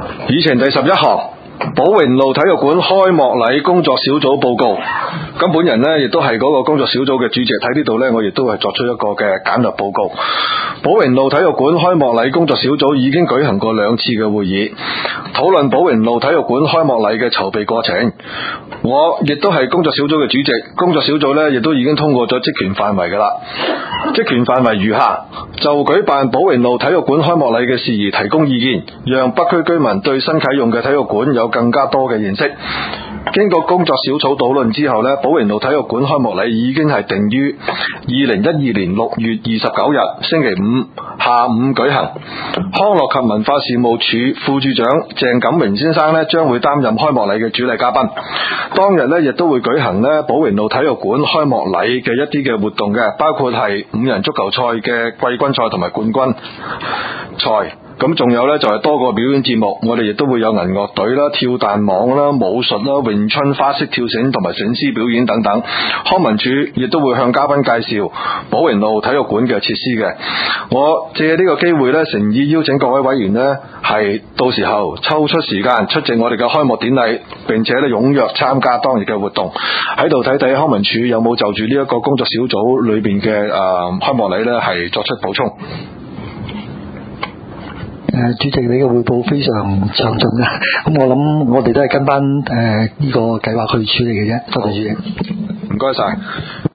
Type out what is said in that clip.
議程第11項，寶榮路體育館開幕禮工作小組報告。咁本人呢亦都係嗰個工作小組嘅主席，喺呢度呢，我亦都係作出一個嘅簡略報告。寶榮路體育館開幕禮工作小組已經舉行過2次嘅會議，討論寶榮路體育館開幕禮嘅籌備過程。我亦都係工作小組嘅主席，工作小組呢亦都已經通過咗職權範圍㗎啦。職權範圍如下：就舉辦寶榮路體育館開幕禮嘅事宜提供意見，讓北區居民對新啟用嘅體育館有更加多嘅認識。經過工作小組討論之後呢，寶榮路體育館開幕禮已經係定於2012年6月29日星期五下午舉行。康樂及文化事務署副處長鄭錦榮先生呢將會擔任開幕禮嘅主禮嘉賓。當日呢亦都會舉行呢寶榮路體育館開幕禮嘅一啲嘅活動嘅，包括係5人足球賽嘅季軍賽同埋冠軍賽。咁仲有呢，就係多個表演節目，我哋亦都會有銀樂隊啦、跳彈網啦、武術啦、詠春、花式跳繩同埋醒獅表演等等。康文署亦都會向嘉賓介紹寶榮路體育館嘅設施嘅。我借呢個機會呢，誠意邀請各位委員呢，係到時候抽出時間出席我哋嘅開幕典禮，並且呢踴躍參加當日嘅活動。喺度睇睇康文署有冇就住呢一個工作小組裏邊嘅開幕禮呢係作出補充。 主席，你嘅匯報非常詳盡嘅，咁我諗我哋都係跟翻呢個計劃去處理嘅啫。多謝主席。 唔該晒。